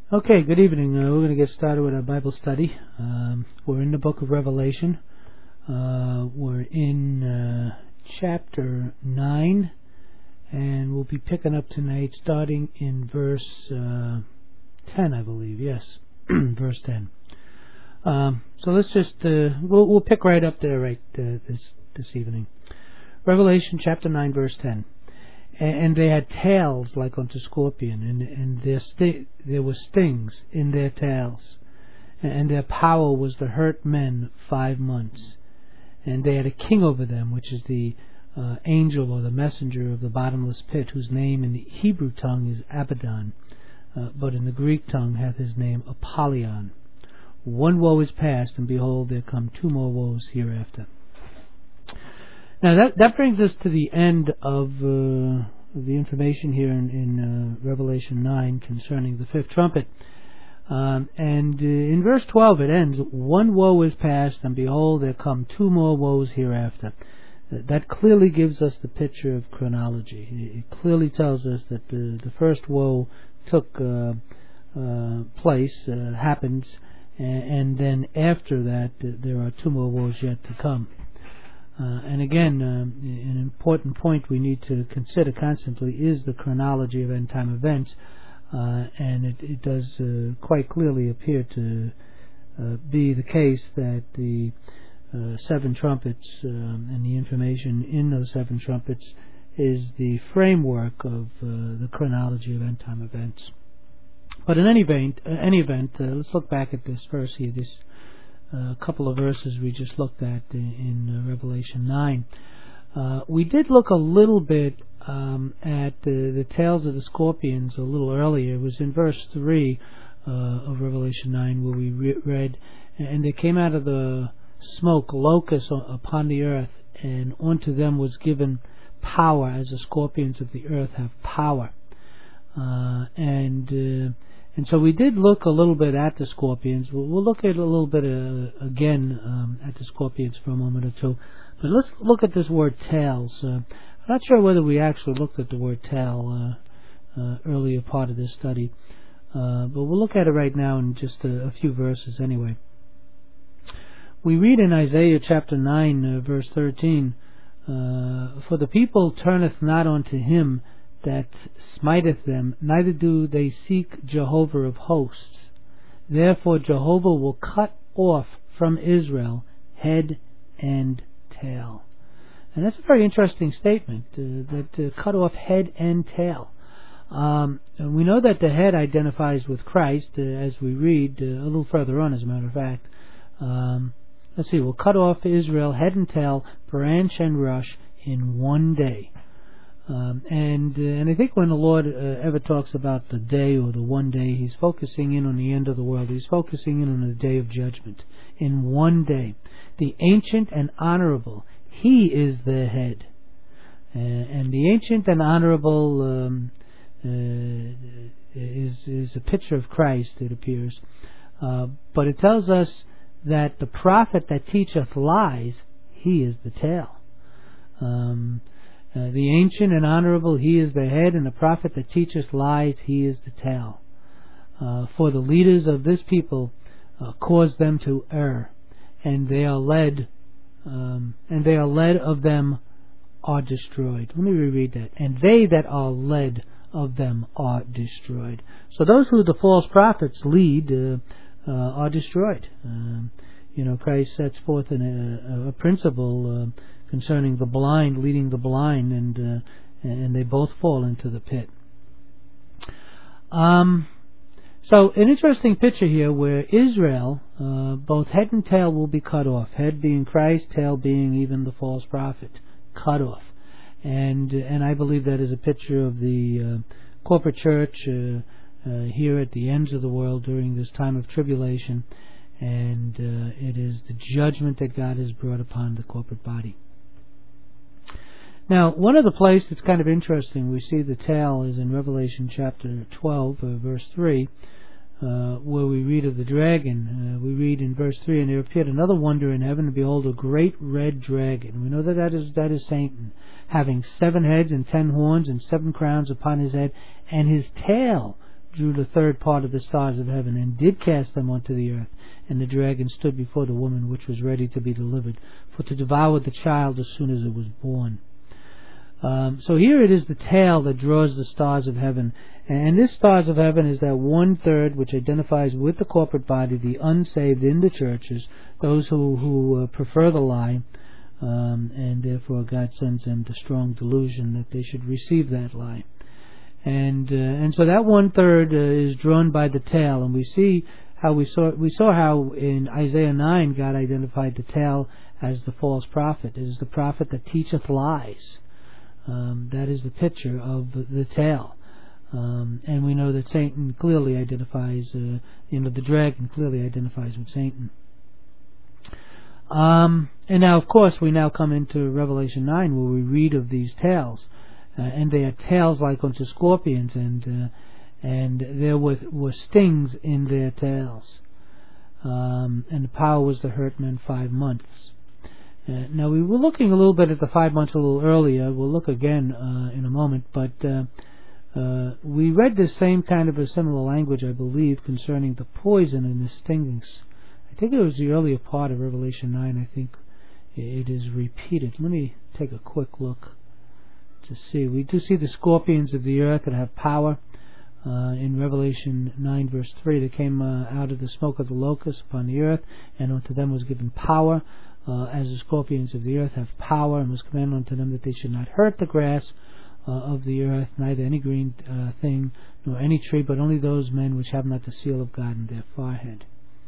Okay, good evening. We're going to get started with our Bible study. We're in the book of Revelation. We're in chapter 9, and we'll be picking up tonight starting in verse 10, I believe. Yes, verse 10. So let's just, we'll pick right up there this evening. Revelation chapter 9, verse 10. And they had tails like unto scorpion, and there were stings in their tails, and their power was to hurt men 5 months. And they had a king over them, which is the angel or the messenger of the bottomless pit, whose name in the Hebrew tongue is Abaddon, but in the Greek tongue hath his name Apollyon. One woe is past, and behold, there come 2 more woes hereafter. Now that brings us to the end of the information here in Revelation 9 concerning the 5th trumpet. And in verse 12 it ends, one woe is past, and behold, there come 2 more woes hereafter. That clearly gives us the picture of chronology. It clearly tells us that the first woe took place, happened, and then after that there are 2 more woes yet to come. And again, an important point we need to consider constantly is the chronology of end-time events, and it does quite clearly appear to be the case that the 7 trumpets and the information in those 7 trumpets is the framework of the chronology of end-time events. But in any event, let's look back at this verse here, this couple of verses we just looked at in Revelation 9. We did look a little bit at the tails of the scorpions a little earlier. It was in verse 3 of Revelation 9 where we read, and there came out of the smoke locusts upon the earth, and unto them was given power as the scorpions of the earth have power. And so we did look a little bit at the scorpions. We'll look at a little bit again at the scorpions for a moment or two. But let's look at this word tails. I'm not sure whether we actually looked at the word tail earlier part of this study. But we'll look at it right now in just a few verses anyway. We read in Isaiah chapter 9, verse 13, for the people turneth not unto him that smiteth them, neither do they seek Jehovah of hosts. Therefore Jehovah will cut off from Israel head and tail. And that's a very interesting statement, that cut off head and tail. And we know that the head identifies with Christ, as we read a little further on, as a matter of fact. Let's see, we'll cut off Israel head and tail, branch and rush, in one day. And I think when the Lord ever talks about the day or the one day, He's focusing in on the end of the world. He's focusing in on the day of judgment. In one day. The ancient and honorable, He is the head. And the ancient and honorable is a picture of Christ, it appears. But it tells us that the prophet that teacheth lies, he is the tail. The ancient and honorable, he is the head, and the prophet that teacheth lies, he is the tail. For the leaders of this people cause them to err, and they are led of them are destroyed. Let me reread that. And they that are led of them are destroyed. So those who the false prophets lead are destroyed. Christ sets forth a principle concerning the blind leading the blind, and they both fall into the pit. So an interesting picture here where Israel, both head and tail will be cut off. Head being Christ, tail being even the false prophet, cut off. And I believe that is a picture of the corporate church here at the ends of the world during this time of tribulation, and it is the judgment that God has brought upon the corporate body. Now, one of the places that's kind of interesting, we see the tail is in Revelation chapter 12, verse 3, where we read of the dragon. We read in verse 3, and there appeared another wonder in heaven, and behold, a great red dragon. We know that is Satan, having 7 heads and 10 horns and 7 crowns upon his head, and his tail drew the third part of the stars of heaven, and did cast them onto the earth. And the dragon stood before the woman, which was ready to be delivered, for to devour the child as soon as it was born. So here it is the tail that draws the stars of heaven. And this stars of heaven is that 1/3 which identifies with the corporate body, the unsaved in the churches, those who prefer the lie, and therefore God sends them the strong delusion that they should receive that lie. And so that 1/3 is drawn by the tail, and we saw how in Isaiah 9 God identified the tail as the false prophet. It is the prophet that teacheth lies. That is the picture of the tail. And we know that Satan clearly identifies, the dragon clearly identifies with Satan. And now, of course, we now come into Revelation 9, where we read of these tails. And they are tails like unto scorpions, and there were stings in their tails. And the power was to hurt men 5 months. Now, we were looking a little bit at the 5 months a little earlier. We'll look again in a moment, but we read the same kind of a similar language, I believe, concerning the poison and the stings. I think it was the earlier part of Revelation 9. I think it is repeated. Let me take a quick look to see. We do see the scorpions of the earth that have power. In Revelation 9 verse 3, they came out of the smoke of the locust upon the earth, and unto them was given power, as the scorpions of the earth have power, and was commanded unto them that they should not hurt the grass of the earth, neither any green thing, nor any tree, but only those men which have not the seal of God in their forehead.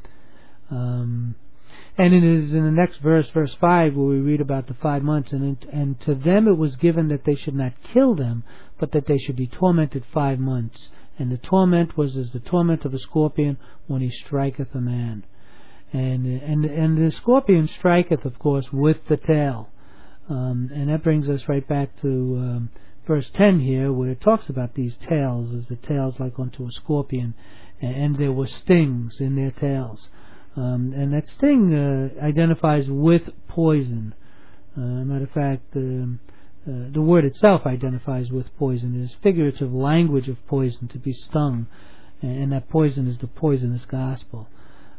And it is in the next verse, verse 5, where we read about the 5 months, and to them it was given that they should not kill them, but that they should be tormented 5 months. And the torment was as the torment of a scorpion when he striketh a man. And the scorpion striketh, of course, with the tail. And that brings us right back to verse 10 here, where it talks about these tails as the tails like unto a scorpion, and there were stings in their tails. And that sting identifies with poison. Matter of fact, the word itself identifies with poison. It is figurative language of poison, to be stung, and that poison is the poisonous gospel.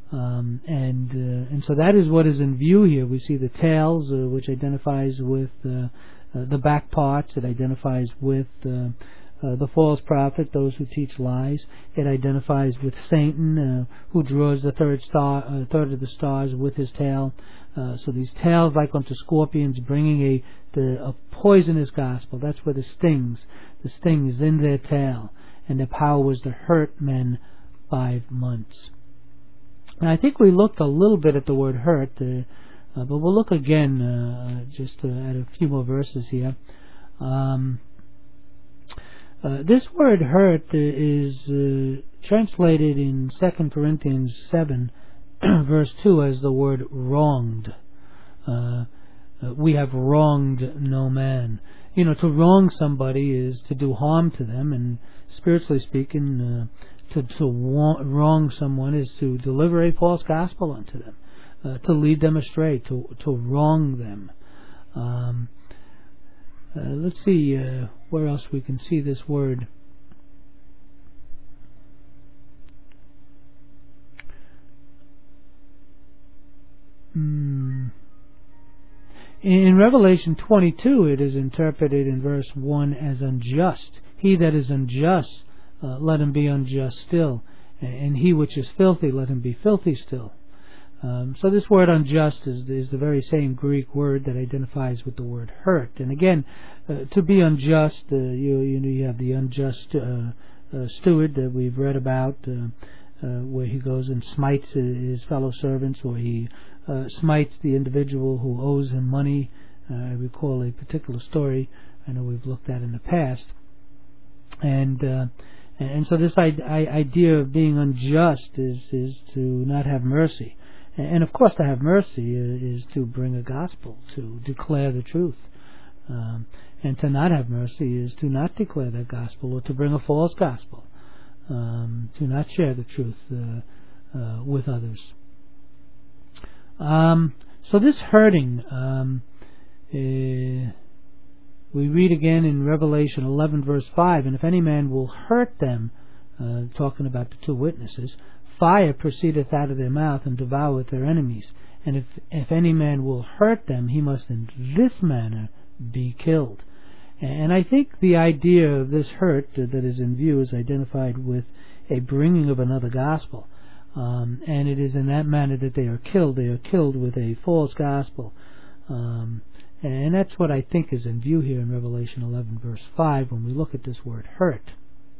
And so that is what is in view here. We see the tails, which identifies with the back parts. It identifies with the false prophet, those who teach lies. It identifies with Satan, who draws the third of the stars with his tail. So these tails, like unto scorpions, bringing a poisonous gospel. That's where the sting is in their tail, and their power was to hurt men 5 months. Now, I think we looked a little bit at the word hurt, but we'll look again just at a few more verses here. This word hurt is translated in 2 Corinthians 7, verse 2, as the word wronged. We have wronged no man. To wrong somebody is to do harm to them, and spiritually speaking, to wrong someone is to deliver a false gospel unto them, to lead them astray, to wrong them. Let's see where else we can see this word. In Revelation 22, it is interpreted in verse 1 as unjust. He that is unjust, let him be unjust still, and he which is filthy, let him be filthy still. So this word unjust is the very same Greek word that identifies with the word hurt. And again, to be unjust, you have the unjust steward that we've read about, where he goes and smites his fellow servants, or he smites the individual who owes him money. I recall a particular story I know we've looked at in the past. And so this idea of being unjust is to not have mercy. And of course, to have mercy is to bring a gospel, to declare the truth. And to not have mercy is to not declare that gospel, or to bring a false gospel, to not share the truth with others. So this hurting, we read again in Revelation 11 verse 5, and if any man will hurt them talking about the two witnesses. Fire proceedeth out of their mouth and devoureth their enemies. And if any man will hurt them, he must in this manner be killed. And I think the idea of this hurt that is in view is identified with a bringing of another gospel. And it is in that manner that they are killed. They are killed with a false gospel. And that's what I think is in view here in Revelation 11 verse 5 when we look at this word hurt.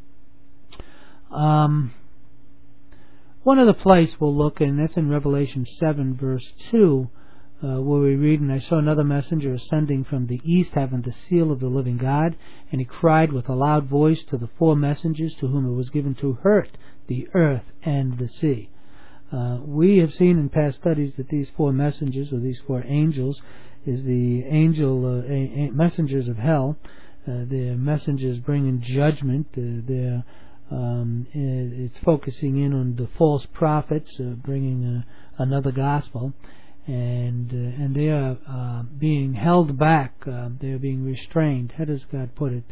One other place we'll look in, that's in Revelation 7 verse 2, where we read, "And I saw another messenger ascending from the east, having the seal of the living God, and he cried with a loud voice to the four messengers to whom it was given to hurt the earth and the sea." We have seen in past studies that these four messengers, or these four angels, is the angel messengers of hell. They're messengers bringing judgment. It's focusing in on the false prophets, bringing another gospel, and they are being held back. They are being restrained. How does God put it?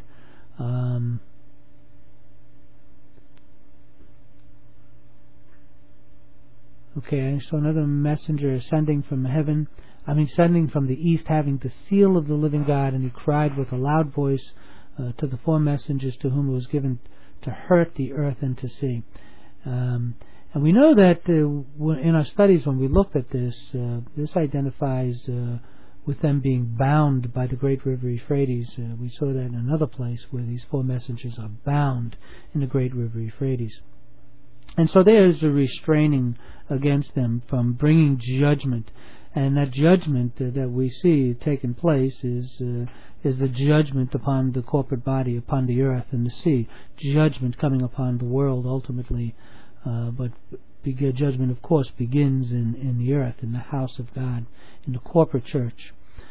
Okay, so another messenger ascending from the east, having the seal of the living God, and he cried with a loud voice to the four messengers to whom it was given to hurt the earth and to sea. And we know that in our studies when we looked at this, this identifies with them being bound by the great river Euphrates. We saw that in another place where these four messengers are bound in the great river Euphrates. And so there is a restraining against them from bringing judgment. And that judgment that we see taking place is the judgment upon the corporate body, upon the earth and the sea. Judgment coming upon the world ultimately, but judgment, of course, begins in the earth, in the house of God, in the corporate church.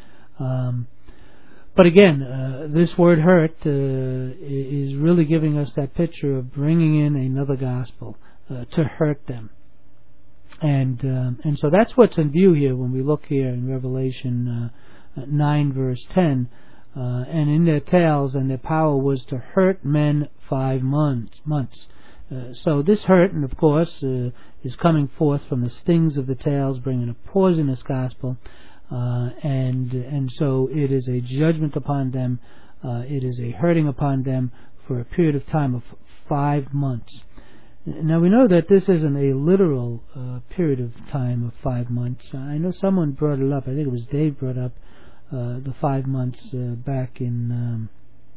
But again, this word hurt is really giving us that picture of bringing in another gospel to hurt them. And so that's what's in view here when we look here in Revelation 9 verse 10. And in their tails, and their power was to hurt men 5 months. So this hurt, and of course, is coming forth from the stings of the tails, bringing a poisonous gospel. And so it is a judgment upon them. It is a hurting upon them for a period of time of 5 months. Now we know that this isn't a literal period of time of 5 months. I know someone brought it up. I think it was Dave brought up the 5 months back in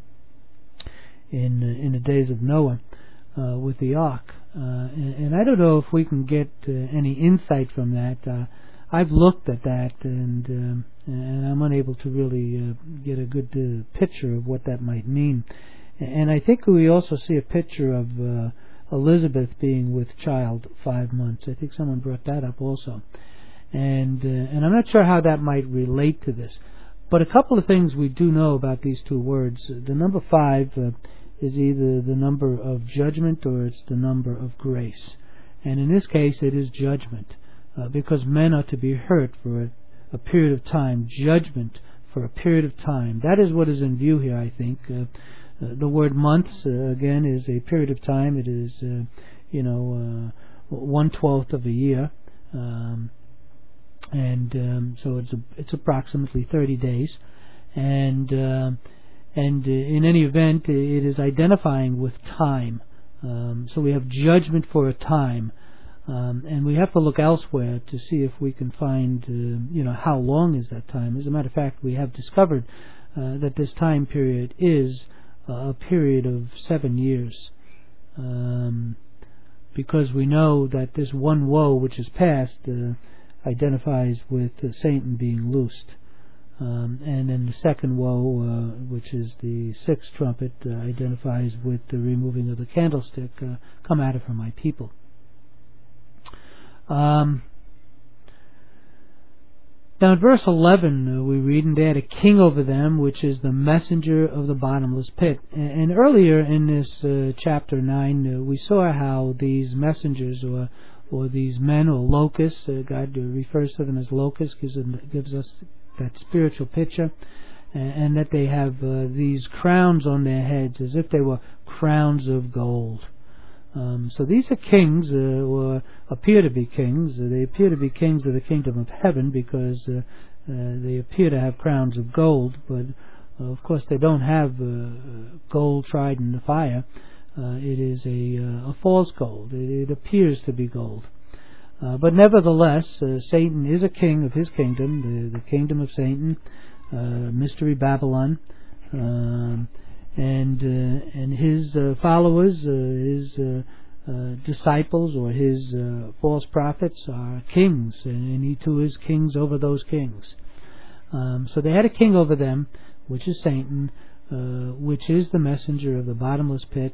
the days of Noah with the ark. And I don't know if we can get any insight from that. I've looked at that, and I'm unable to really get a good picture of what that might mean. And I think we also see a picture of Elizabeth being with child 5 months. I think someone brought that up also. And I'm not sure how that might relate to this. But a couple of things we do know about these two words. The number 5 is either the number of judgment or it's the number of grace. And in this case it is judgment, because men are to be hurt for a period of time, judgment for a period of time. That is what is in view here, I think. The word months, again, is a period of time. It is, 1/12 of a year. So it's approximately 30 days. And in any event, it is identifying with time. So we have judgment for a time. And we have to look elsewhere to see if we can find, how long is that time. As a matter of fact, we have discovered that this time period is a period of 7 years, because we know that this one woe which is past identifies with Satan being loosed, and then the second woe, which is the sixth trumpet, identifies with the removing of the candlestick. Come out of her, my people. Now in verse 11 we read, "And they had a king over them, which is the messenger of the bottomless pit." And earlier in this chapter 9 we saw how these messengers or these men or locusts, God refers to them as locusts, gives us that spiritual picture, and that they have these crowns on their heads as if they were crowns of gold. So these are kings, or appear to be kings. They appear to be kings of the kingdom of heaven because they appear to have crowns of gold, but of course they don't have gold tried in the fire. It is a false gold. It appears to be gold. But nevertheless, Satan is a king of his kingdom, the kingdom of Satan, Mystery Babylon, and his followers, his disciples, or his false prophets are kings, and he too is kings over those kings. So they had a king over them, which is Satan, which is the messenger of the bottomless pit,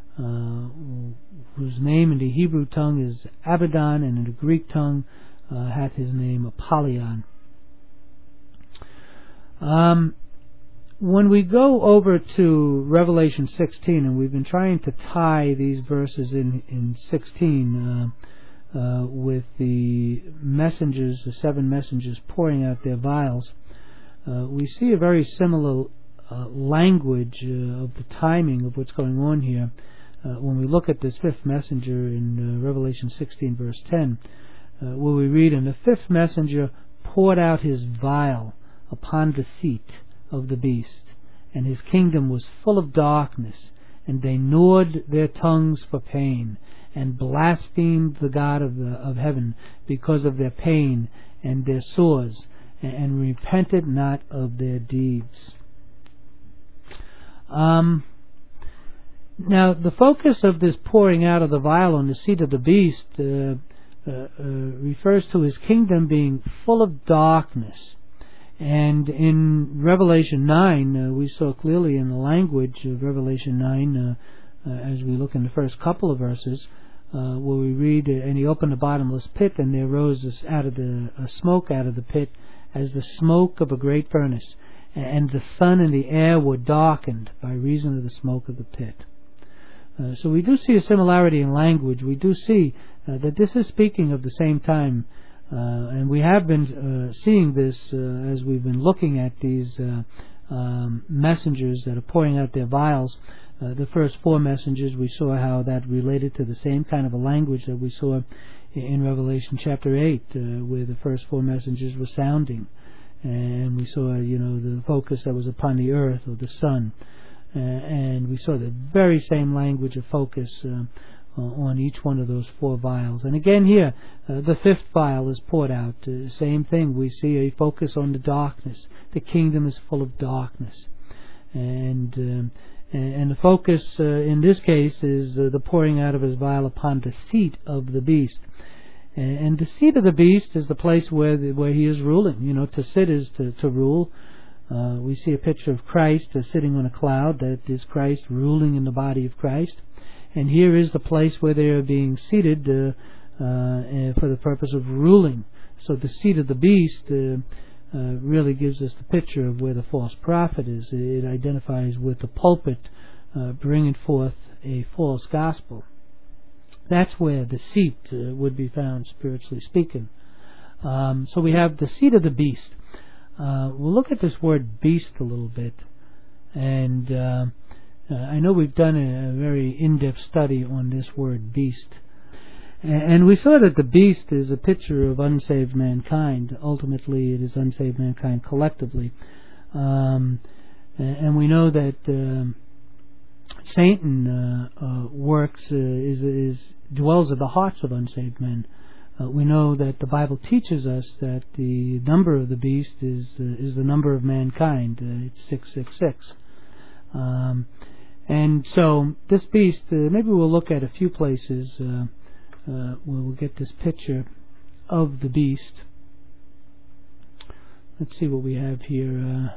whose name in the Hebrew tongue is Abaddon, and in the Greek tongue hath his name Apollyon. When we go over to Revelation 16, and we've been trying to tie these verses in 16 with the messengers, the 7 messengers pouring out their vials, we see a very similar language of the timing of what's going on here. When we look at this 5th messenger in Revelation 16 verse 10, where we read, "And the 5th messenger poured out his vial upon the seat of the beast, and his kingdom was full of darkness, and they gnawed their tongues for pain, and blasphemed the God of heaven because of their pain and their sores, and repented not of their deeds." Now, the focus of this pouring out of the vial on the seat of the beast refers to his kingdom being full of darkness. And in Revelation 9, we saw clearly in the language of Revelation 9, as we look in the first couple of verses, where we read, "And he opened the bottomless pit, and there rose a smoke out of the pit, as the smoke of a great furnace, and the sun and the air were darkened by reason of the smoke of the pit." So we do see a similarity in language. We do see that this is speaking of the same time, and we have been seeing this as we've been looking at these messengers that are pouring out their vials. The first 4 messengers, we saw how that related to the same kind of a language that we saw in Revelation chapter 8, where the first 4 messengers were sounding, and we saw the focus that was upon the earth or the sun. And we saw the very same language of focus on each one of those 4 vials. And again here, the 5th vial is poured out. Same thing. We see a focus on the darkness. The kingdom is full of darkness. And the focus in this case is the pouring out of his vial upon the seat of the beast. And the seat of the beast is the place where he is ruling. To sit is to rule. We see a picture of Christ sitting on a cloud. That is Christ ruling in the body of Christ. And here is the place where they are being seated for the purpose of ruling. So the seat of the beast really gives us the picture of where the false prophet is. It identifies with the pulpit bringing forth a false gospel. That's where the seat would be found, spiritually speaking. So we have the seat of the beast. We'll look at this word beast a little bit, and I know we've done a very in-depth study on this word beast, and we saw that the beast is a picture of unsaved mankind. Ultimately, it is unsaved mankind collectively, and we know that Satan works dwells in the hearts of unsaved men. We know that the Bible teaches us that the number of the beast is the number of mankind. It's 666. And so this beast, maybe we'll look at a few places where we'll get this picture of the beast. Let's see what we have here.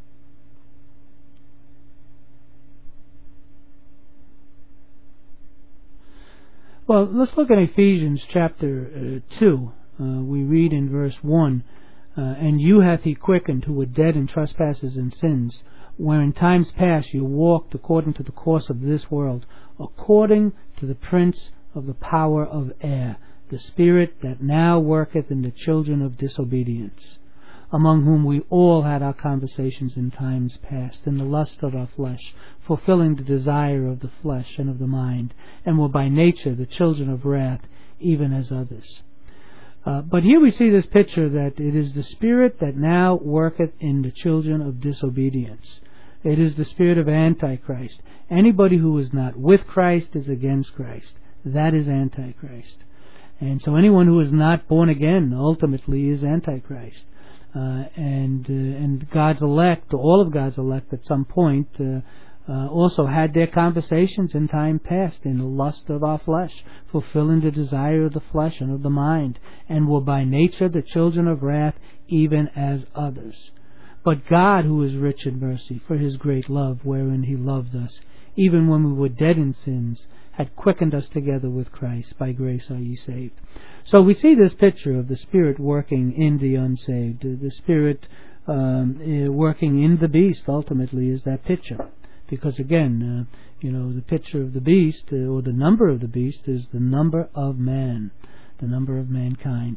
Well, let's look at Ephesians chapter 2. We read in verse 1, "And you hath he quickened who were dead in trespasses and sins, where in times past you walked according to the course of this world, according to the prince of the power of air, the spirit that now worketh in the children of disobedience, among whom we all had our conversations in times past, in the lust of our flesh, fulfilling the desire of the flesh and of the mind, and were by nature the children of wrath, even as others. But here we see this picture that it is the Spirit that now worketh in the children of disobedience. It is the spirit of Antichrist. Anybody who is not with Christ is against Christ. That is Antichrist. And so anyone who is not born again ultimately is Antichrist. And God's elect, all of God's elect at some point, also had their conversations in time past in the lust of our flesh, fulfilling the desire of the flesh and of the mind, and were by nature the children of wrath, even as others. But God, who is rich in mercy, for his great love wherein he loved us, even when we were dead in sins, had quickened us together with Christ. By grace are ye saved. So we see this picture of the Spirit working in the unsaved. The Spirit working in the beast ultimately is that picture. Because again, the picture of the beast, or the number of the beast, is the number of man, the number of mankind.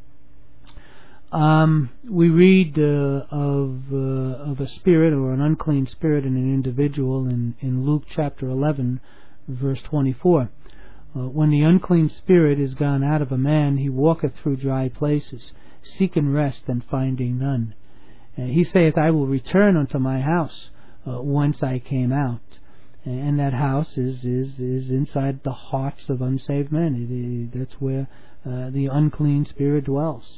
We read of a spirit or an unclean spirit in an individual in Luke chapter 11, verse 24. When the unclean spirit is gone out of a man, he walketh through dry places, seeking rest and finding none. He saith, I will return unto my house, whence I came out. And that house is inside the hearts of unsaved men. That's where the unclean spirit dwells.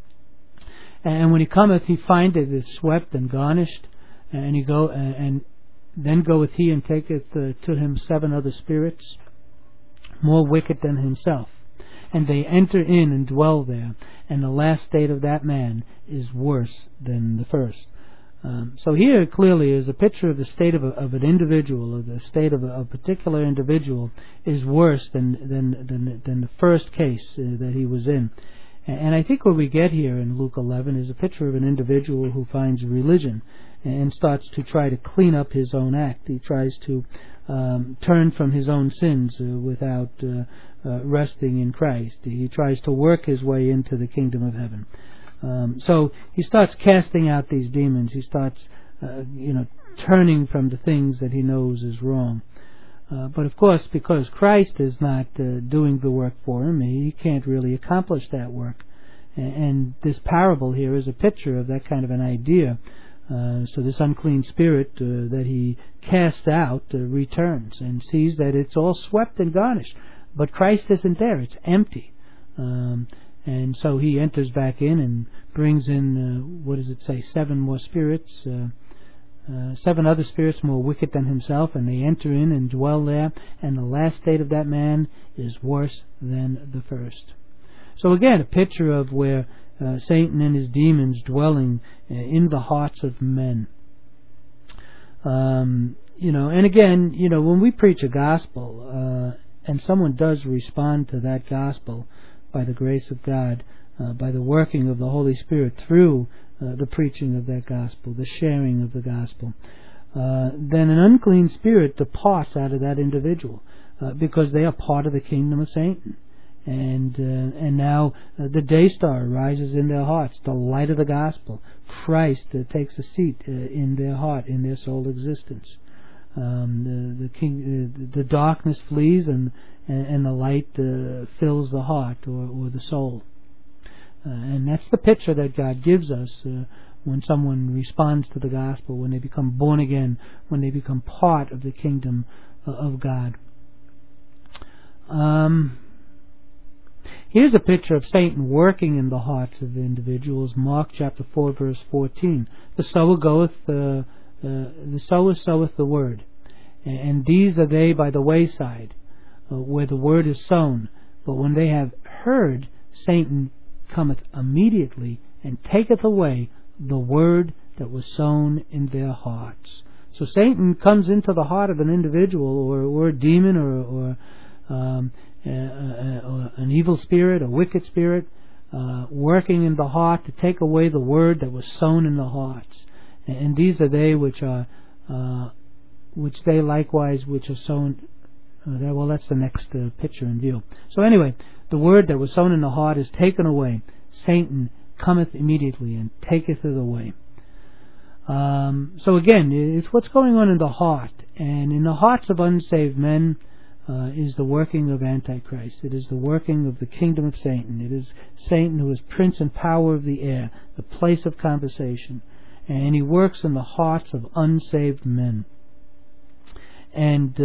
And when he cometh, he findeth it swept and garnished, and then goeth he and taketh to him 7 other spirits, more wicked than himself, and they enter in and dwell there. And the last state of that man is worse than the first. So here clearly is a picture of the state of an individual, or the state of a particular individual is worse than the first case that he was in. And I think what we get here in Luke 11 is a picture of an individual who finds religion and starts to try to clean up his own act. He tries to turn from his own sins without resting in Christ. He tries to work his way into the kingdom of heaven. So he starts casting out these demons. He starts, turning from the things that he knows is wrong. But of course, because Christ is not doing the work for him, he can't really accomplish that work. And this parable here is a picture of that kind of an idea. So this unclean spirit that he casts out returns and sees that it's all swept and garnished. But Christ isn't there. It's empty. And so he enters back in and brings in, 7 more spirits, 7 other spirits more wicked than himself, and they enter in and dwell there, and the last state of that man is worse than the first. So again, a picture of where Satan and his demons dwelling in the hearts of men. And again, when we preach a gospel, and someone does respond to that gospel by the grace of God, by the working of the Holy Spirit through the preaching of that gospel, the sharing of the gospel, then an unclean spirit departs out of that individual because they are part of the kingdom of Satan. And now the day star arises in their hearts, the light of the gospel. Christ takes a seat in their heart, in their soul existence. The darkness flees and the light fills the heart or the soul. And that's the picture that God gives us when someone responds to the gospel, when they become born again, when they become part of the kingdom of God. Here's a picture of Satan working in the hearts of individuals. Mark chapter 4, verse 14. The sower soweth the word, and these are they by the wayside, where the word is sown. But when they have heard, Satan cometh immediately and taketh away the word that was sown in their hearts. So Satan comes into the heart of an individual, or a demon, or an evil spirit, a wicked spirit, working in the heart to take away the word that was sown in the hearts. And these are they which are sown. Well, that's the next picture in view. So anyway, the word that was sown in the heart is taken away. Satan cometh immediately and taketh it away. So again, it's what's going on in the heart, and in the hearts of unsaved men is the working of Antichrist. It is the working of the kingdom of Satan. It is Satan who is prince and power of the air, the place of conversation, and he works in the hearts of unsaved men. And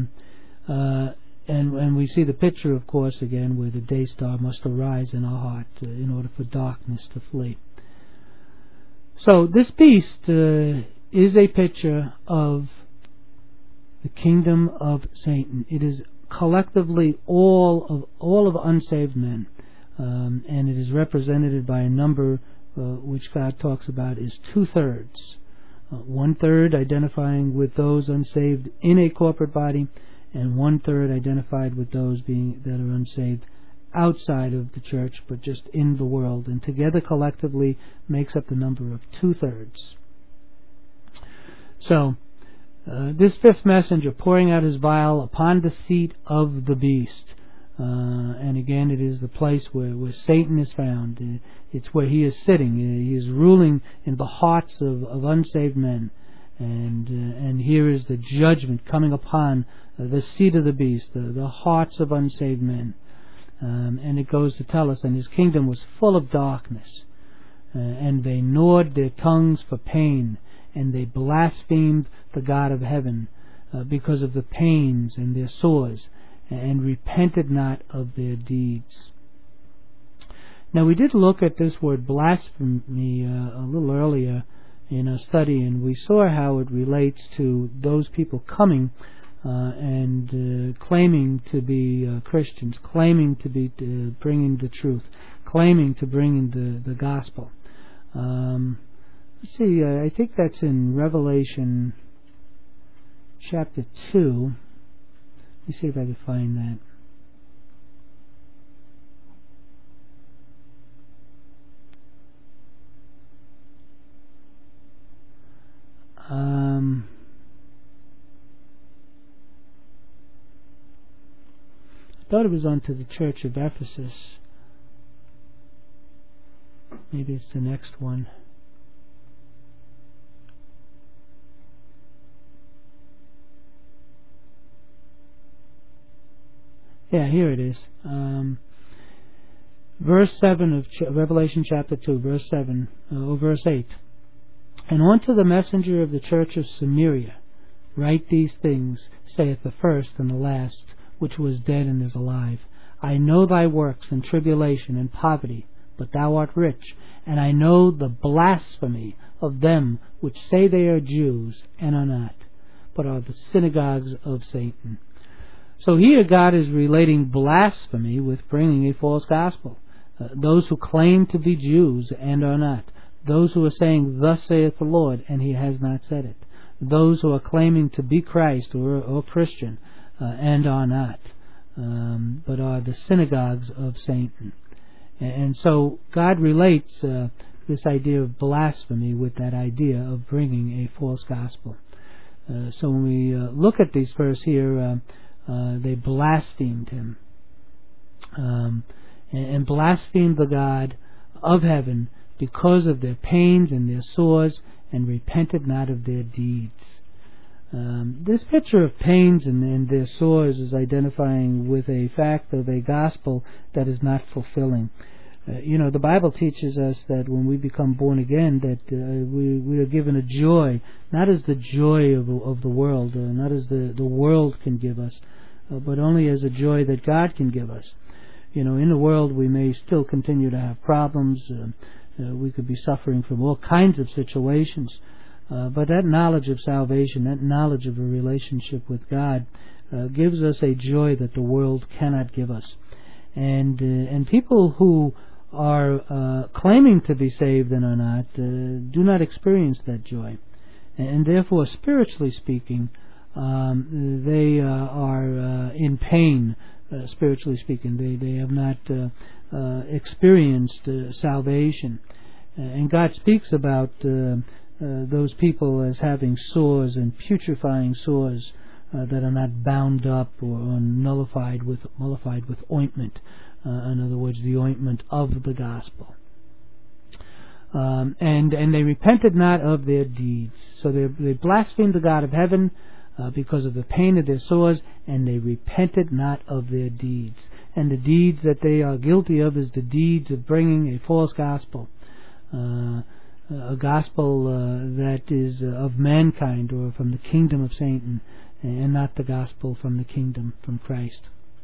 we see the picture, of course, again, where the day star must arise in our heart in order for darkness to flee. So this beast is a picture of the kingdom of Satan. It is collectively all of unsaved men, and it is represented by a number which God talks about is 2/3. 1/3 identifying with those unsaved in a corporate body, and 1/3 identified with those that are unsaved outside of the church, but just in the world, and together collectively makes up the number of 2/3. So, this fifth messenger pouring out his vial upon the seat of the beast, and again it is the place where Satan is found. It's where he is sitting. He is ruling in the hearts of unsaved men, and here is the judgment coming upon the seat of the beast, the hearts of unsaved men. And it goes to tell us, and his kingdom was full of darkness, and they gnawed their tongues for pain, and they blasphemed the God of heaven because of the pains and their sores, and repented not of their deeds. Now we did look at this word blasphemy a little earlier in our study, and we saw how it relates to those people coming and claiming to be Christians, claiming to be bringing the truth, claiming to bring the gospel. Let's see, I think that's in Revelation chapter 2. Let me see if I can find that. I thought it was onto the church of Ephesus. Maybe it's the next one. Yeah, here it is. Verse 7 of Revelation chapter 2, verse 7, verse 8. And unto the messenger of the church of Samaria write these things, saith the first and the last, which was dead and is alive. I know thy works and tribulation and poverty, but thou art rich, and I know the blasphemy of them which say they are Jews and are not, but are the synagogues of Satan. So here God is relating blasphemy with bringing a false gospel. Those who claim to be Jews and are not. Those who are saying, thus saith the Lord, and he has not said it. Those who are claiming to be Christ or Christian and are not, but are the synagogues of Satan. And so God relates this idea of blasphemy with that idea of bringing a false gospel. So when we look at these verses here, they blasphemed him and blasphemed the God of heaven because of their pains and their sores, and repented not of their deeds. This picture of pains and their sores is identifying with a fact of a gospel that is not fulfilling. The Bible teaches us that when we become born again, that we are given a joy, not as the joy of the world, not as the world can give us, but only as a joy that God can give us. In the world we may still continue to have problems. We could be suffering from all kinds of situations. But that knowledge of salvation, that knowledge of a relationship with God, gives us a joy that the world cannot give us. And people who are claiming to be saved and are not, do not experience that joy. And therefore, spiritually speaking, they are in pain, spiritually speaking. They have not experienced salvation. And God speaks about those people as having sores and putrefying sores that are not bound up or mollified with ointment. In other words, the ointment of the gospel. and they repented not of their deeds. So they blasphemed the God of heaven because of the pain of their sores, and they repented not of their deeds. And the deeds that they are guilty of is the deeds of bringing a false gospel, a gospel that is of mankind or from the kingdom of Satan, and not the gospel from the kingdom, from Christ.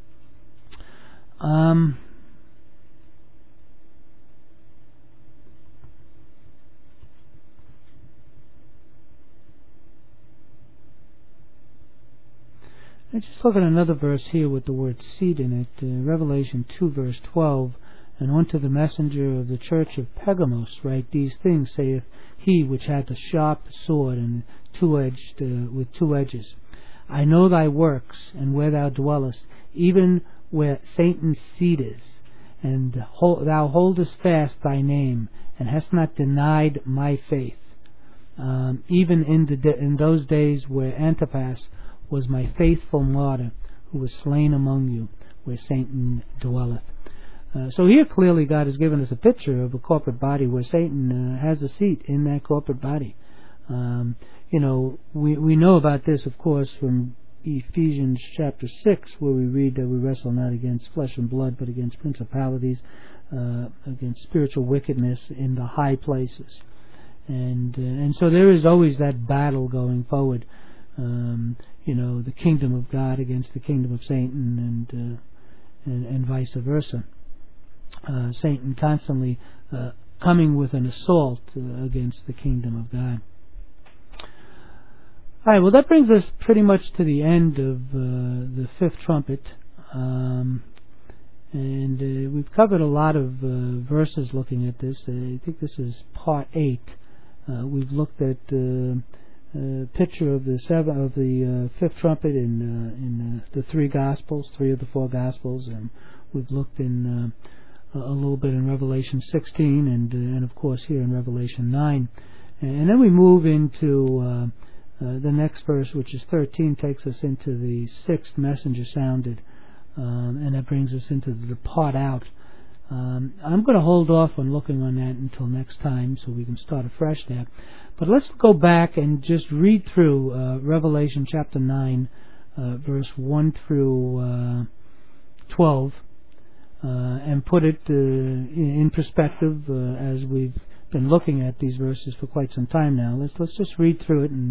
Let's just look at another verse here with the word seed in it. Revelation 2 verse 12. And unto the messenger of the church of Pergamos write these things, saith he which hath a sharp sword and two-edged with two edges. I know thy works, and where thou dwellest, even where Satan's seat is, and thou holdest fast thy name, and hast not denied my faith. Even in those days where Antipas was my faithful martyr, who was slain among you, where Satan dwelleth. So here clearly God has given us a picture of a corporate body where Satan has a seat in that corporate body. We know about this, of course, from Ephesians chapter 6, where we read that we wrestle not against flesh and blood, but against principalities, against spiritual wickedness in the high places. And so there is always that battle going forward. The kingdom of God against the kingdom of Satan, and vice versa. Satan constantly coming with an assault against the kingdom of God. All right, well, that brings us pretty much to the end of the fifth trumpet. And we've covered a lot of verses looking at this. I think this is part 8. We've looked at picture of the fifth trumpet in the three Gospels, 3 of the 4 Gospels, and we've looked in a little bit in Revelation 16, and of course here in Revelation 9, and then we move into the next verse, which is 13, takes us into the 6th messenger sounded, and that brings us into the depart out. I'm going to hold off on looking on that until next time, so we can start afresh there. But let's go back and just read through Revelation chapter 9, verse 1 through 12, and put it in perspective as we've been looking at these verses for quite some time now. Let's just read through it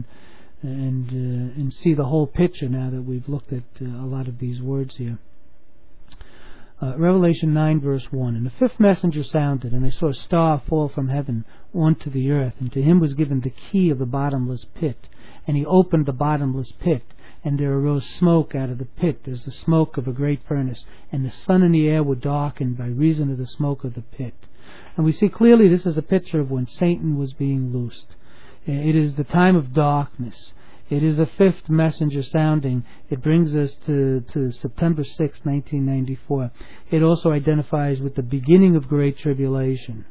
and see the whole picture now that we've looked at a lot of these words here. Revelation 9 verse 1. And the 5th messenger sounded, and I saw a star fall from heaven onto the earth, and to him was given the key of the bottomless pit. And he opened the bottomless pit, and there arose smoke out of the pit as the smoke of a great furnace, and the sun and the air were darkened by reason of the smoke of the pit. And we see clearly this is a picture of when Satan was being loosed. It is the time of darkness. It is the 5th messenger sounding. It brings us to September 6, 1994. It also identifies with the beginning of Great Tribulation,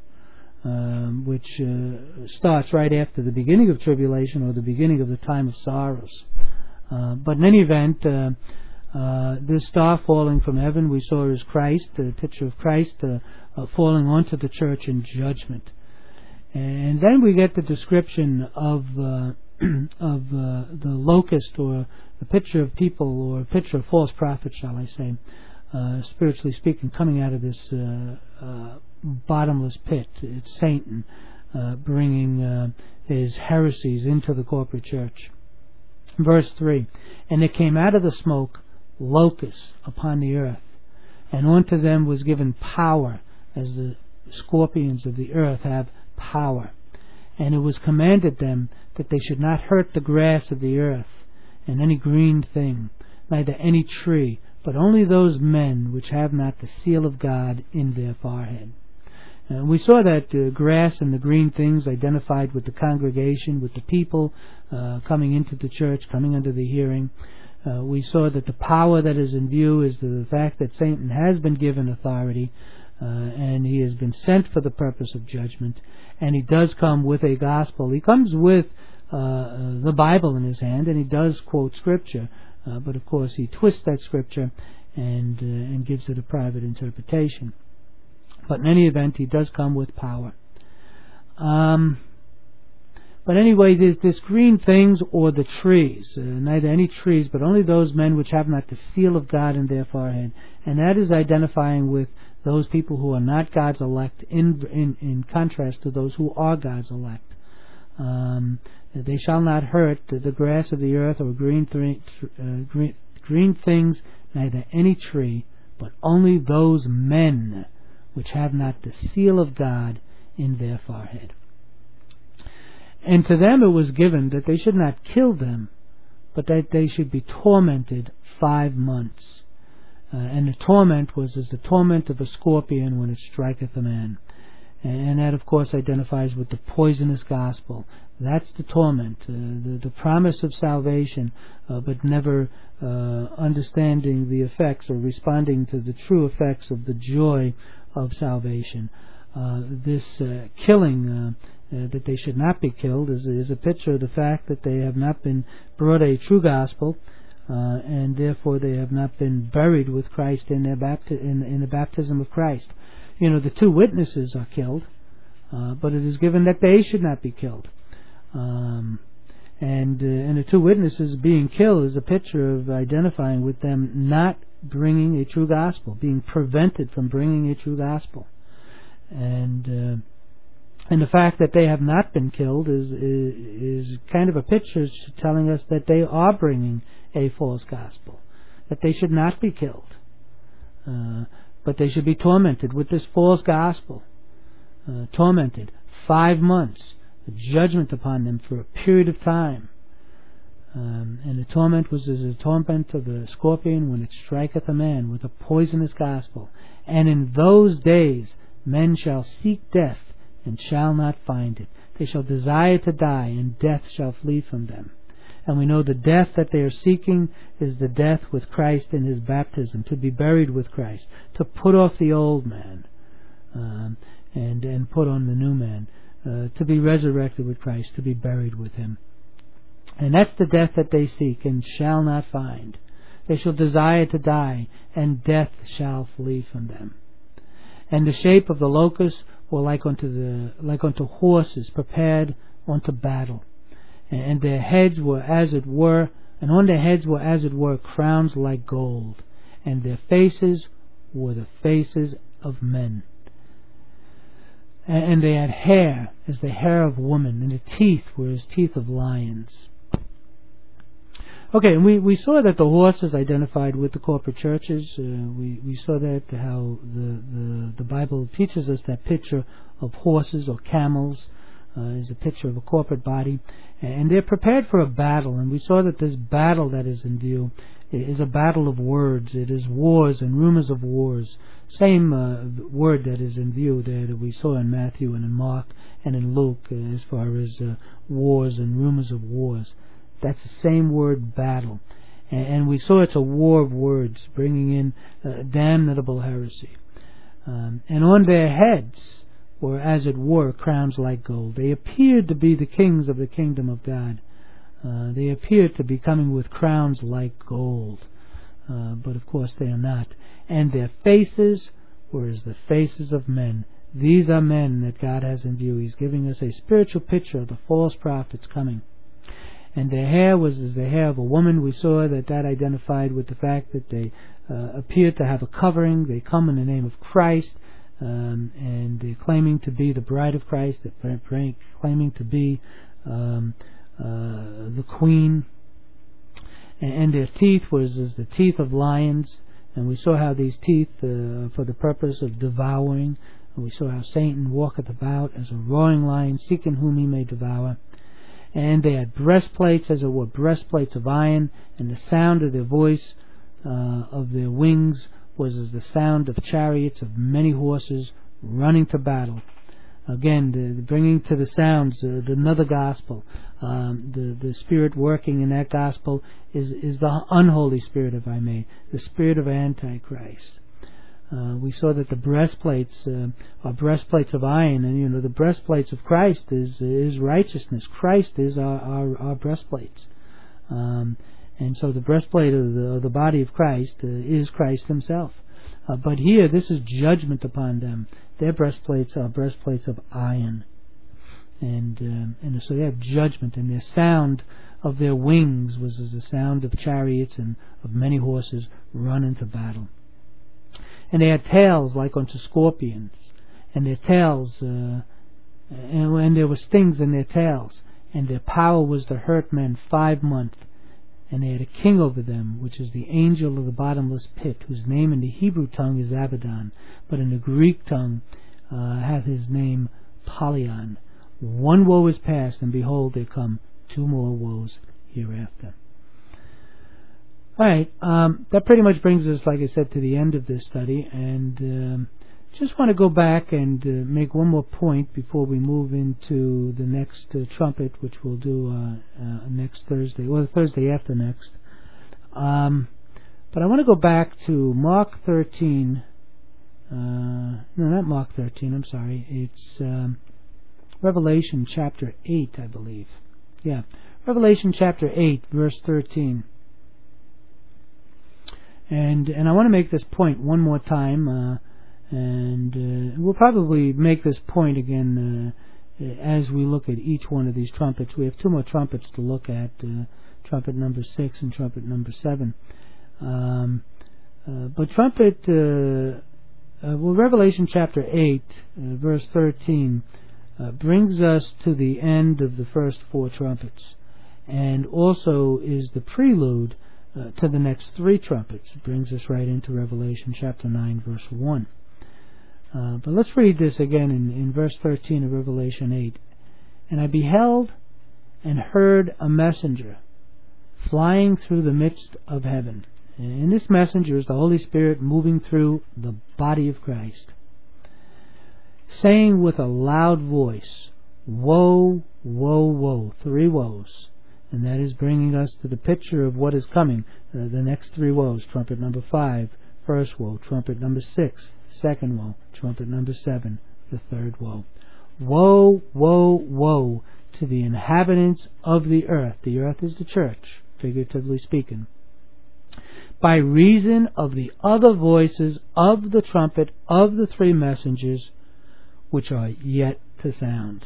which starts right after the beginning of tribulation, or the beginning of the time of sorrows. But in any event, this star falling from heaven we saw is Christ, a picture of Christ falling onto the church in judgment. And then we get the description of the locust, or a picture of people, or a picture of false prophets, shall I say, spiritually speaking, coming out of this bottomless pit. It's Satan bringing his heresies into the corporate church. Verse 3, and there came out of the smoke locusts upon the earth, and unto them was given power, as the scorpions of the earth have power. And it was commanded them that they should not hurt the grass of the earth, and any green thing, neither any tree, but only those men which have not the seal of God in their forehead. We saw that grass and the green things identified with the congregation, with the people coming into the church, coming under the hearing. We saw that the power that is in view is the fact that Satan has been given authority, and he has been sent for the purpose of judgment, and he does come with a gospel. He comes with the Bible in his hand, and he does quote Scripture, but of course he twists that Scripture and gives it a private interpretation. But in any event, he does come with power. But anyway, this green things or the trees, neither any trees, but only those men which have not the seal of God in their forehead. And that is identifying with those people who are not God's elect in contrast to those who are God's elect. They shall not hurt the grass of the earth or green things, neither any tree, but only those men which have not the seal of God in their forehead. And to them it was given that they should not kill them, but that they should be tormented 5 months. And the torment was as the torment of a scorpion when it striketh a man. And that, of course, identifies with the poisonous gospel. That's the torment, the promise of salvation, but never understanding the effects or responding to the true effects of the joy of salvation. This killing, that they should not be killed, is a picture of the fact that they have not been brought a true gospel, and therefore they have not been buried with Christ in the baptism of Christ. The 2 witnesses are killed, but it is given that they should not be killed. And the 2 witnesses being killed is a picture of identifying with them not bringing a true gospel, being prevented from bringing a true gospel. And the fact that they have not been killed is kind of a picture telling us that they are bringing a false gospel, that they should not be killed, but they should be tormented with this false gospel, tormented 5 months, a judgment upon them for a period of time. And the torment was as the torment of a scorpion when it striketh a man with a poisonous gospel. And in those days men shall seek death, and shall not find it. They shall desire to die, and death shall flee from them. And we know the death that they are seeking is the death with Christ in His baptism, to be buried with Christ, to put off the old man, and put on the new man, to be resurrected with Christ, to be buried with Him. And that's the death that they seek, and shall not find. They shall desire to die, and death shall flee from them. And the shape of the locusts were like unto horses prepared unto battle, and their heads were as it were, and on their heads were as it were crowns like gold, and their faces were the faces of men. And they had hair as the hair of women, and the teeth were as teeth of lions. Okay, and we saw that the horses identified with the corporate churches. We saw that how the Bible teaches us that picture of horses or camels is a picture of a corporate body, and they're prepared for a battle. And we saw that this battle that is in view is a battle of words. It is wars and rumors of wars. Same word that is in view there that we saw in Matthew and in Mark and in Luke as far as wars and rumors of wars. That's the same word, battle. And we saw it's a war of words, bringing in damnable heresy. And on their heads were, as it were, crowns like gold. They appeared to be the kings of the kingdom of God. They appeared to be coming with crowns like gold. But of course they are not. And their faces were as the faces of men. These are men that God has in view. He's giving us a spiritual picture of the false prophets coming. And their hair was as the hair of a woman. We saw that identified with the fact that they appeared to have a covering. They come in the name of Christ, and they're claiming to be the bride of Christ. They're claiming to be the queen. And their teeth was as the teeth of lions. And we saw how these teeth, for the purpose of devouring. And we saw how Satan walketh about as a roaring lion, seeking whom he may devour. And they had breastplates, as it were, breastplates of iron, and the sound of their voice, of their wings, was as the sound of chariots of many horses running to battle. Again, the bringing to the sounds another gospel. The spirit working in that gospel is the unholy spirit, if I may, the spirit of Antichrist. We saw that the breastplates are breastplates of iron, and the breastplates of Christ is righteousness. Christ is our breastplates, and so the breastplate of the body of Christ is Christ Himself. But here, this is judgment upon them. Their breastplates are breastplates of iron. and so they have judgment, and their sound of their wings was as the sound of chariots and of many horses run into battle. And they had tails like unto scorpions, and their tails, and there were stings in their tails, and their power was to hurt men 5 months. And they had a king over them, which is the angel of the bottomless pit, whose name in the Hebrew tongue is Abaddon, but in the Greek tongue hath his name Apollyon. One woe is past, and behold, there come 2 more woes hereafter. Alright, that pretty much brings us, like I said, to the end of this study, and just want to go back and make one more point before we move into the next trumpet, which we'll do next Thursday, or the Thursday after next. But I want to go back to Mark 13. No, not Mark 13, I'm sorry. It's Revelation chapter 8, I believe. Yeah, Revelation chapter 8, verse 13. And I want to make this point one more time, and we'll probably make this point again as we look at each one of these trumpets. We have 2 more trumpets to look at, trumpet number 6 and trumpet number 7. But trumpet, Revelation chapter 8, verse 13, brings us to the end of the first 4 trumpets, and also is the prelude to the next 3 trumpets. It brings us right into Revelation chapter 9, verse 1. But let's read this again in verse 13 of Revelation 8. And I beheld and heard a messenger flying through the midst of heaven. And this messenger is the Holy Spirit moving through the body of Christ, saying with a loud voice, Woe, woe, woe, 3 woes. And that is bringing us to the picture of what is coming. The next 3 woes. Trumpet number 5, first woe. Trumpet number 6, second woe. Trumpet number 7, the 3rd woe. Woe, woe, woe to the inhabitants of the earth. The earth is the church, figuratively speaking. By reason of the other voices of the trumpet of the 3 messengers, which are yet to sound.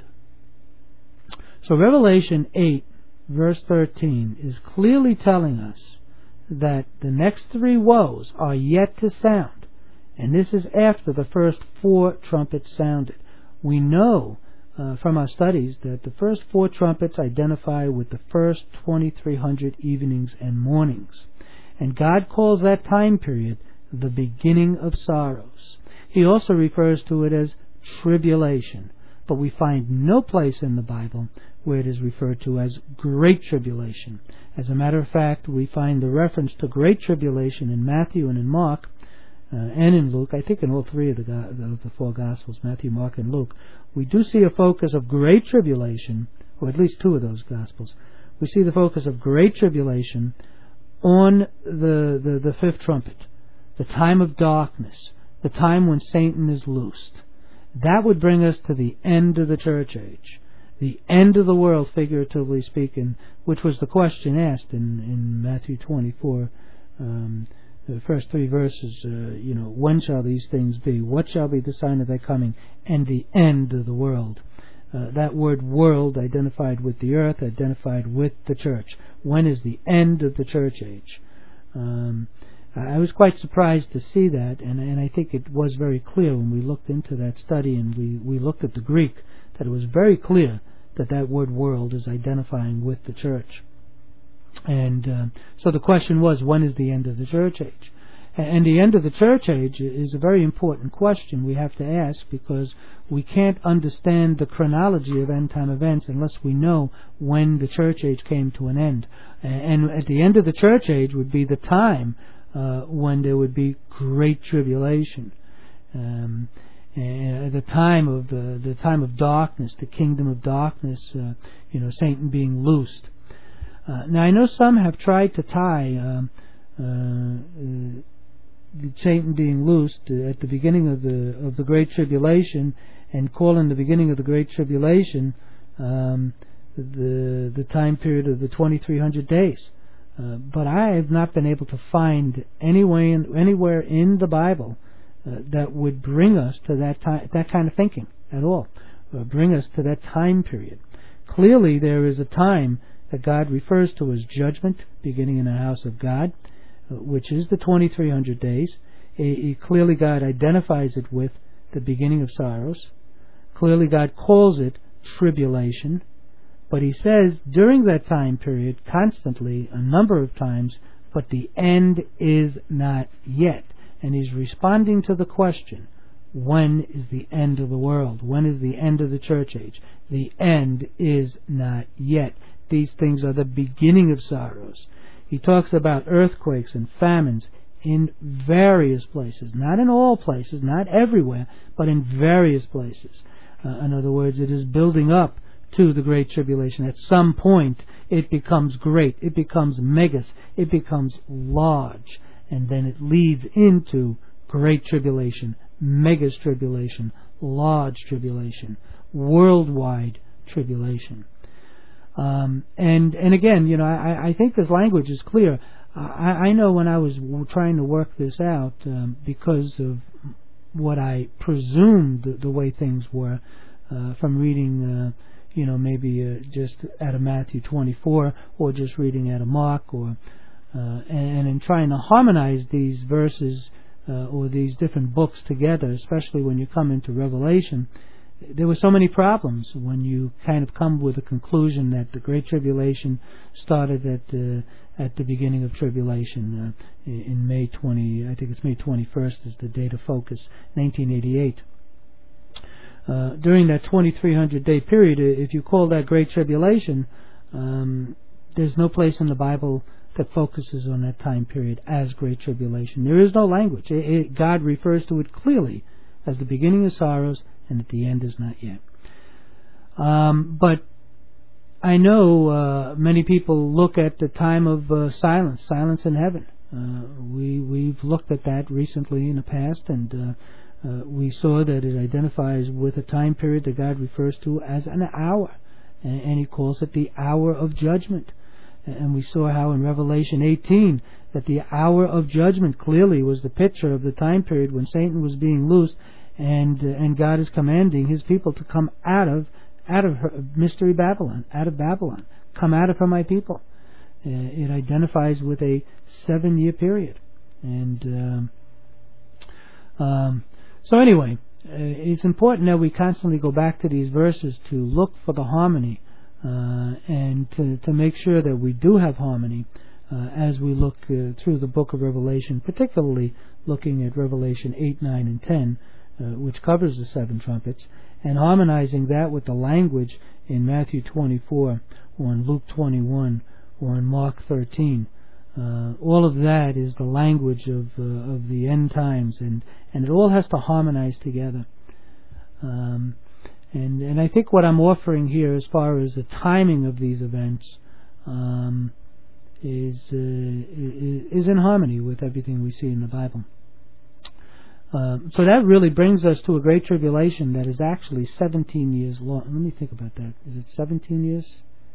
So Revelation 8, verse 13 is clearly telling us that the next 3 woes are yet to sound, and this is after the first 4 trumpets sounded. We know from our studies that the first 4 trumpets identify with the first 2300 evenings and mornings, and God calls that time period the beginning of sorrows. He also refers to it as tribulation, but we find no place in the Bible where it is referred to as great tribulation. As a matter of fact, we find the reference to great tribulation in Matthew and in Mark and in Luke. I think in all 3 of the 4 Gospels, Matthew, Mark, and Luke, we do see a focus of great tribulation, or at least 2 of those Gospels. We see the focus of great tribulation on the 5th trumpet, the time of darkness, the time when Satan is loosed. That would bring us to the end of the church age, the end of the world, figuratively speaking, which was the question asked in Matthew 24, the first 3 verses. When shall these things be? What shall be the sign of thy coming and the end of the world? That word world identified with the earth, identified with the church. When is the end of the church age? I was quite surprised to see that, and I think it was very clear when we looked into that study and we looked at the Greek, that it was very clear that word world is identifying with the church. And so the question was, when is the end of the church age? And the end of the church age is a very important question we have to ask, because we can't understand the chronology of end-time events unless we know when the church age came to an end. And at the end of the church age would be the time when there would be great tribulation, the time of darkness, the kingdom of darkness, Satan being loosed. Now I know some have tried to tie Satan being loosed at the beginning of the Great Tribulation, and calling the beginning of the Great Tribulation the time period of the 2300 days. But I have not been able to find anywhere in the Bible that would bring us to that kind of thinking at all. bring us to that time period. Clearly, there is a time that God refers to as judgment, beginning in the house of God, which is the 2300 days. Clearly, God identifies it with the beginning of sorrows. Clearly, God calls it tribulation. But He says during that time period, constantly, a number of times, but the end is not yet. And He's responding to the question, when is the end of the world? When is the end of the church age? The end is not yet. These things are the beginning of sorrows. He talks about earthquakes and famines in various places. Not in all places, not everywhere, but in various places. In other words, it is building up to the Great Tribulation. At some point, it becomes great. It becomes megas. It becomes large. And then it leads into Great Tribulation, megas tribulation, large tribulation, worldwide tribulation. And again, I think this language is clear. I know when I was trying to work this out, because of what I presumed the way things were, from reading, maybe just out of Matthew 24, or just reading out of Mark, or and in trying to harmonize these verses or these different books together, especially when you come into Revelation, there were so many problems when you kind of come with a conclusion that the Great Tribulation started at the beginning of tribulation in May 20. I think it's May 21st is the date of focus, 1988. During that 2300-day period, if you call that Great Tribulation, there's no place in the Bible that focuses on that time period as Great Tribulation. There is no language. God refers to it clearly as the beginning of sorrows, and that the end is not yet. But I know many people look at the time of silence in heaven. We've looked at that recently in the past, and we saw that it identifies with a time period that God refers to as an hour, and He calls it the hour of judgment. And we saw how in Revelation 18 that the hour of judgment clearly was the picture of the time period when Satan was being loosed, and God is commanding His people to come out of her, mystery Babylon, out of Babylon. Come out of her, my people. It identifies with a 7-year period. And so anyway, it's important that we constantly go back to these verses to look for the harmony, and to make sure that we do have harmony as we look through the book of Revelation, particularly looking at Revelation 8, 9, and 10, which covers the 7 trumpets, and harmonizing that with the language in Matthew 24, or in Luke 21, or in Mark 13. All of that is the language of the end times, and it all has to harmonize together. And I think what I'm offering here, as far as the timing of these events, is in harmony with everything we see in the Bible. So that really brings us to a Great Tribulation that is actually 17 years long. Let me think about that. Is it 17 years?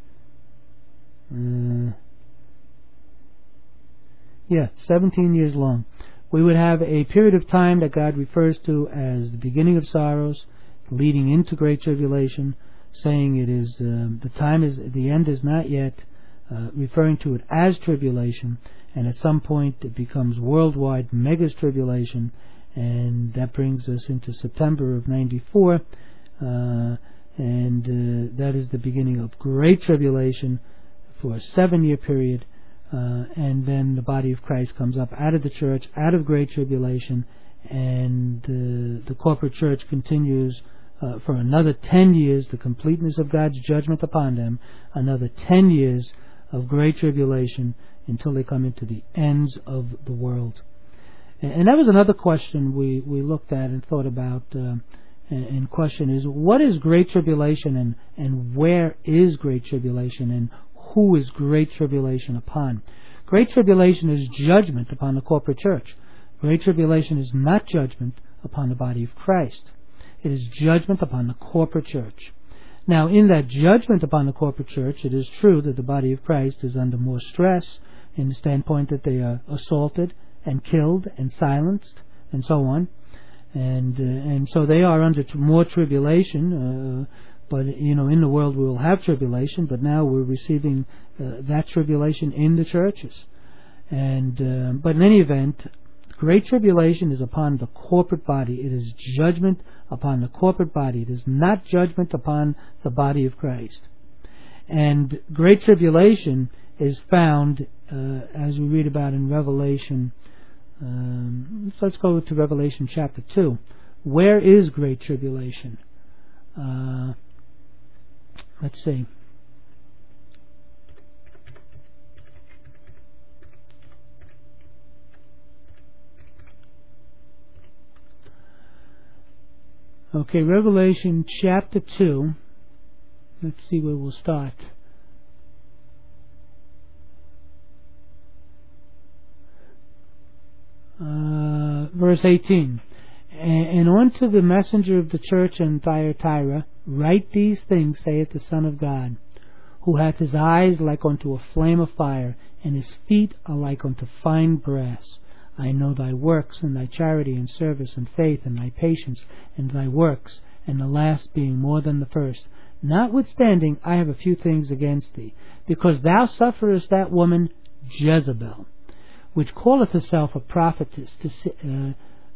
Yeah, 17 years long. We would have a period of time that God refers to as the beginning of sorrows, leading into Great Tribulation, saying it is the end is not yet, referring to it as tribulation, and at some point it becomes worldwide megas tribulation, and that brings us into September of 94, and that is the beginning of Great Tribulation for a 7-year period, and then the body of Christ comes up out of the church, out of Great Tribulation, and the corporate church continues for another 10 years, the completeness of God's judgment upon them, another 10 years of Great Tribulation until they come into the ends of the world. And that was another question we looked at and thought about. And question is, what is Great Tribulation, and where is Great Tribulation, and who is Great Tribulation upon? Great Tribulation is judgment upon the corporate church. Great Tribulation is not judgment upon the body of Christ. It is judgment upon the corporate church. Now, in that judgment upon the corporate church, it is true that the body of Christ is under more stress in the standpoint that they are assaulted and killed and silenced and so on. and so they are under more tribulation. But in the world we will have tribulation. But now we're receiving that tribulation in the churches. And but in any event, great tribulation is upon the corporate body. It is judgment upon the corporate body. It is not judgment upon the body of Christ. And great tribulation is found, as we read about in Revelation. Let's go to Revelation chapter 2. Where is great tribulation? Let's see. Okay, Revelation chapter 2. Let's see where we'll start. Verse 18. And unto the messenger of the church in Thyatira write these things, saith the Son of God, who hath his eyes like unto a flame of fire, and his feet are like unto fine brass. I know thy works, and thy charity, and service, and faith, and thy patience, and thy works, and the last being more than the first. Notwithstanding, I have a few things against thee, because thou sufferest that woman Jezebel, which calleth herself a prophetess, to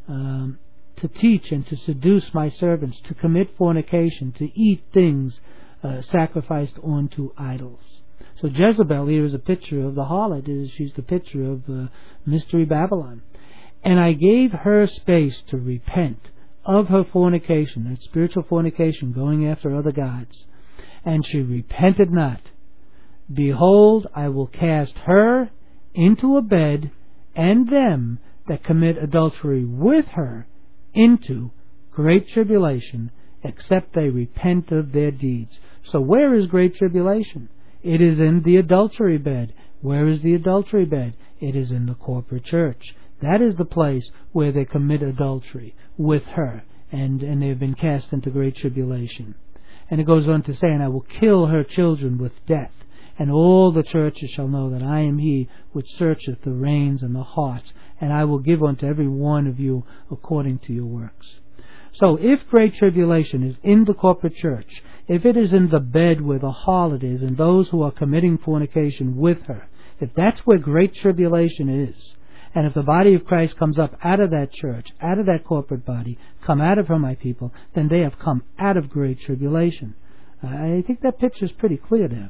teach and to seduce my servants, to commit fornication, to eat things sacrificed unto idols. So Jezebel here is a picture of the harlot. She's the picture of Mystery Babylon. And I gave her space to repent of her fornication, that spiritual fornication, going after other gods. And she repented not. Behold, I will cast her into a bed, and them that commit adultery with her into great tribulation, except they repent of their deeds. So where is great tribulation? It is in the adultery bed. Where is the adultery bed? It is in the corporate church. That is the place where they commit adultery with her, and they have been cast into great tribulation. And it goes on to say, and I will kill her children with death, and all the churches shall know that I am he which searcheth the reins and the hearts, and I will give unto every one of you according to your works. So if great tribulation is in the corporate church, if it is in the bed where the harlot is and those who are committing fornication with her, if that's where great tribulation is, and if the body of Christ comes up out of that church, out of that corporate body, come out of her, my people, then they have come out of great tribulation. I think that picture is pretty clear there.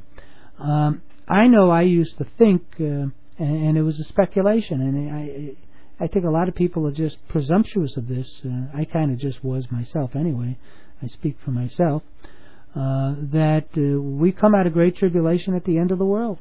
I know I used to think, and it was a speculation, and I think a lot of people are just presumptuous of this. I kind of just was myself anyway. I speak for myself. That we come out of great tribulation at the end of the world.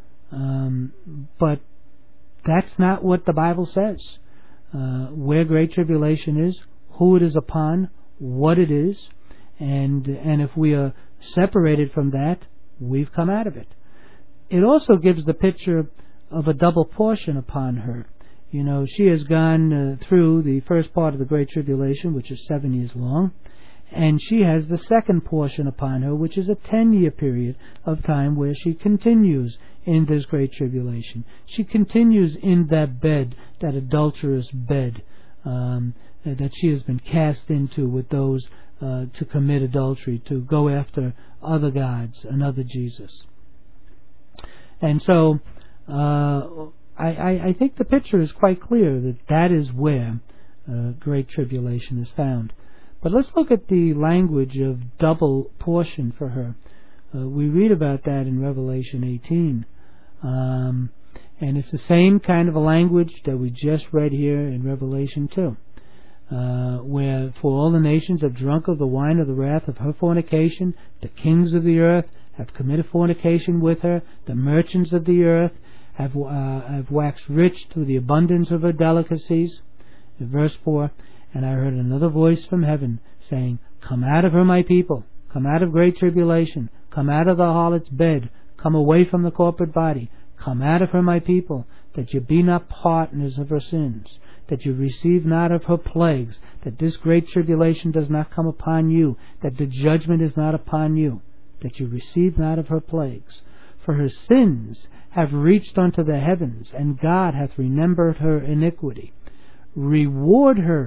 But that's not what the Bible says. Where great tribulation is, who it is upon, what it is, and if we are separated from that, we've come out of it. It also gives the picture of a double portion upon her. You know, she has gone through the first part of the Great Tribulation, which is 7 years long, and she has the second portion upon her, which is a 10-year period of time where she continues in this Great Tribulation. She continues in that bed, that adulterous bed, that she has been cast into with those to commit adultery, to go after other gods, another Jesus. And so, I think the picture is quite clear that is where great tribulation is found. But let's look at the language of double portion for her. We read about that in Revelation 18. And it's the same kind of a language that we just read here in Revelation 2. Where for all the nations have drunk of the wine of the wrath of her fornication, the kings of the earth have committed fornication with her, the merchants of the earth have waxed rich through the abundance of her delicacies. In verse 4, and I heard another voice from heaven saying, come out of her, my people, come out of great tribulation, come out of the harlot's bed, come away from the corporate body, come out of her, my people, that you be not partners of her sins, that you receive not of her plagues, that this great tribulation does not come upon you, that the judgment is not upon you, that you receive not of her plagues. For her sins have reached unto the heavens, and God hath remembered her iniquity. Reward her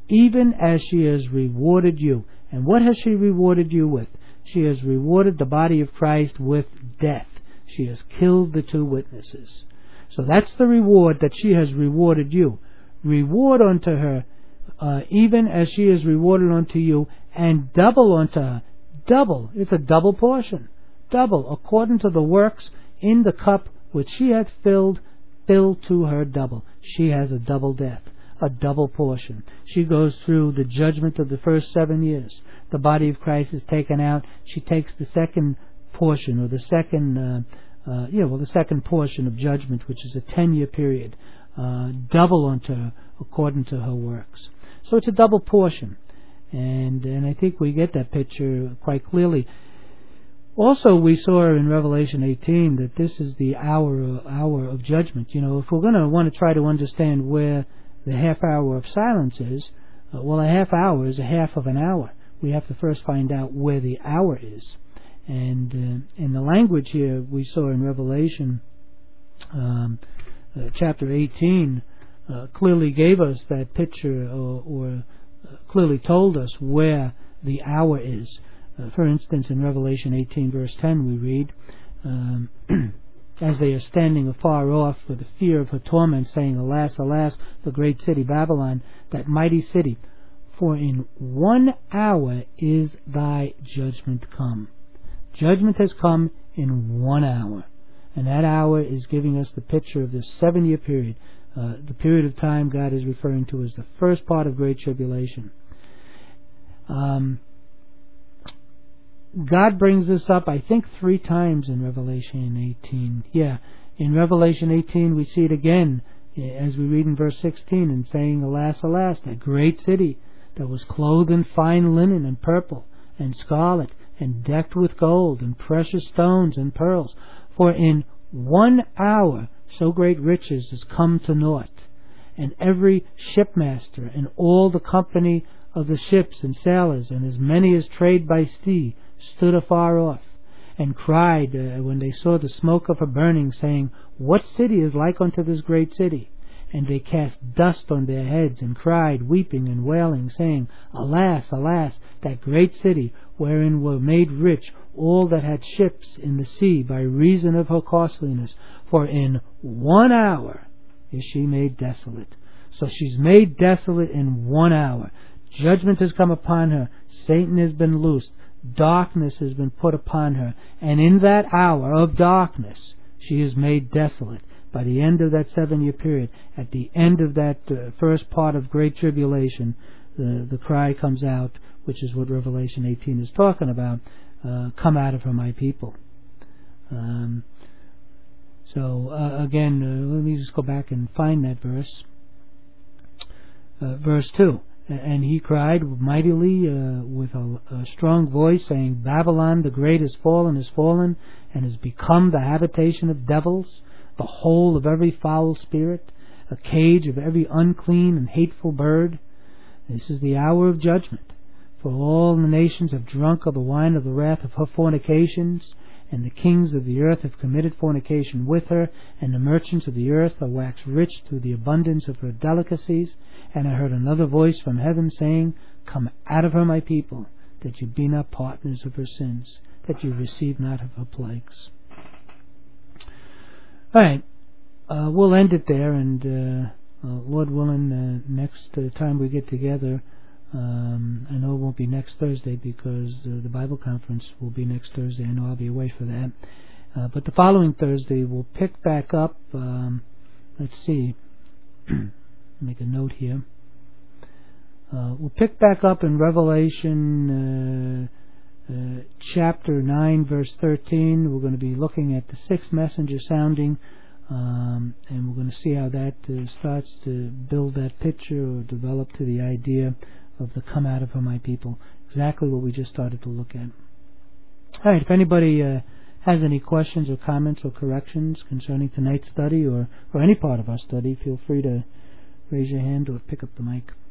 even as she has rewarded you. And what has she rewarded you with? She has rewarded the body of Christ with death. She has killed the two witnesses. So that's the reward that she has rewarded you. Reward unto her, even as she is rewarded unto you, and double unto her. Double. It's a double portion. Double, according to the works in the cup which she hath filled to her double. She has a double death, a double portion. She goes through the judgment of the first 7 years. The body of Christ is taken out. She takes the second portion, or the second, the second portion of judgment, which is a 10-year period, double unto her according to her works. So it's a double portion, and I think we get that picture quite clearly. Also, we saw in Revelation 18 that this is the hour of judgment. If we're going to want to try to understand where the half hour of silence is, a half hour is a half of an hour. We have to first find out where the hour is. And in the language here we saw in Revelation chapter 18 clearly gave us that picture, or clearly told us where the hour is. For instance, in Revelation 18 verse 10 we read, as they are standing afar off for the fear of her torment, saying, Alas, alas, the great city Babylon, that mighty city, for in 1 hour is thy judgment come. Judgment has come in 1 hour. And that hour is giving us the picture of this 7-year period. The period of time God is referring to as the first part of Great Tribulation. God brings this up, I think, 3 times in Revelation 18. In Revelation 18 we see it again, as we read in verse 16, and saying, Alas, alas, that great city that was clothed in fine linen and purple and scarlet, and decked with gold and precious stones and pearls. For in 1 hour so great riches is come to naught. And every shipmaster and all the company of the ships and sailors, and as many as trade by sea, stood afar off, and cried when they saw the smoke of her burning, saying, What city is like unto this great city? And they cast dust on their heads, and cried, weeping and wailing, saying, Alas, alas, that great city, wherein were made rich all that had ships in the sea by reason of her costliness. For in 1 hour is she made desolate. So she's made desolate in 1 hour. Judgment has come upon her. Satan has been loosed. Darkness has been put upon her. And in that hour of darkness, she is made desolate. By the end of that 7-year period, at the end of that first part of Great Tribulation, the cry comes out, which is what Revelation 18 is talking about, come out of her, my people. Again, let me just go back and find that verse. Verse 2. And he cried mightily with a strong voice, saying, Babylon the great is fallen, and has become the habitation of devils, the hole of every foul spirit, a cage of every unclean and hateful bird. This is the hour of judgment. For all the nations have drunk of the wine of the wrath of her fornications, and the kings of the earth have committed fornication with her, and the merchants of the earth are waxed rich through the abundance of her delicacies. And I heard another voice from heaven saying, Come out of her, my people, that you be not partners of her sins, that you receive not of her plagues. Alright, we'll end it there, and Lord willing, next time we get together, I know it won't be next Thursday because the Bible conference will be next Thursday. I know I'll be away for that. But the following Thursday we'll pick back up, let's see, make a note here. We'll pick back up in Revelation chapter 9 verse 13. We're going to be looking at the 6th messenger sounding, and we're going to see how that starts to build that picture or develop to the idea of the come out of her, my people. Exactly what we just started to look at. Alright, if anybody has any questions or comments or corrections concerning tonight's study or any part of our study, feel free to raise your hand or pick up the mic.